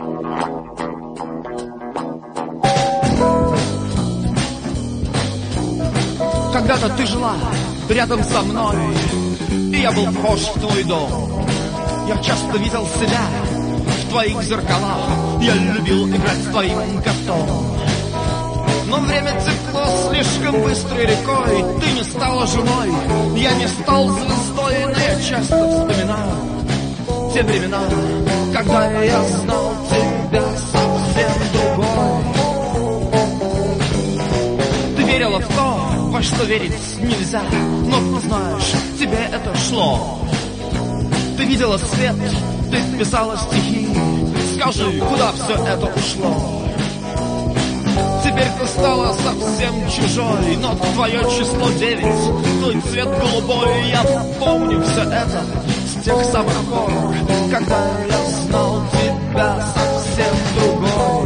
Когда-то ты жила рядом со мной, и я был вхож в твой дом. Я часто видел себя в твоих зеркалах, я любил играть с твоим котом. Но время текло слишком быстрой рекой, ты не стала женой, я не стал звездой, но я часто вспоминаю те времена, когда я знал тебя совсем другой. Ты верила в то, во что верить нельзя, но ты знаешь, тебе это шло. Ты видела свет, ты писала стихи, скажи, куда все это ушло? Теперь ты стала совсем чужой, но твое число 9, твой цвет голубой. Я помню все это с тех самых пор, когда я знал тебя совсем другой.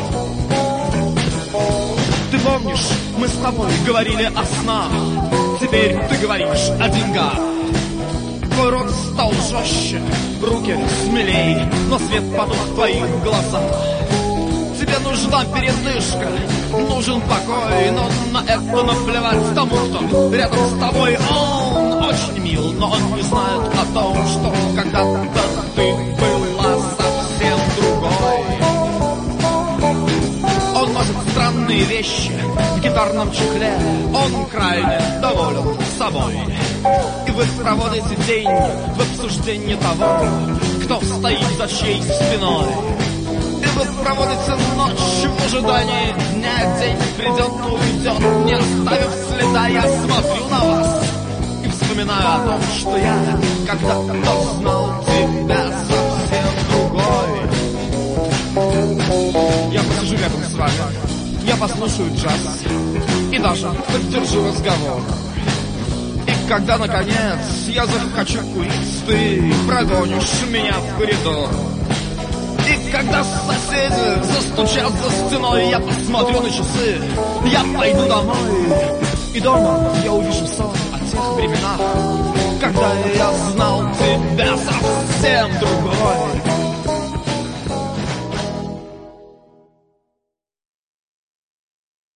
Ты помнишь, мы с тобой говорили о снах, теперь ты говоришь о деньгах. Твой рот стал жестче, руки смелей, но свет потух в твоих глазах. Тебе нужна передышка, нужен покой, но на это наплевать тому, кто рядом с тобой. Он очень мил, но он не знает о том, что когда-то ты была совсем другой. Он носит странные вещи в гитарном чехле, он крайне доволен собой. И вы проводите день в обсуждении того, кто стоит за чьей спиной. Вы проводите ночь в ожидании дня, день придет, уйдет, не оставив следа. Я смотрю на вас и вспоминаю о том, что я когда-то знал тебя совсем другой. Я посижу рядом с вами, я послушаю джаз и даже поддержу разговор. И когда, наконец, я захочу курить, ты прогонишь меня в коридор. И когда соседи застучат за стеной, я посмотрю на часы, я пойду домой. И дома я увижу сон о тех временах, когда я знал тебя совсем другой.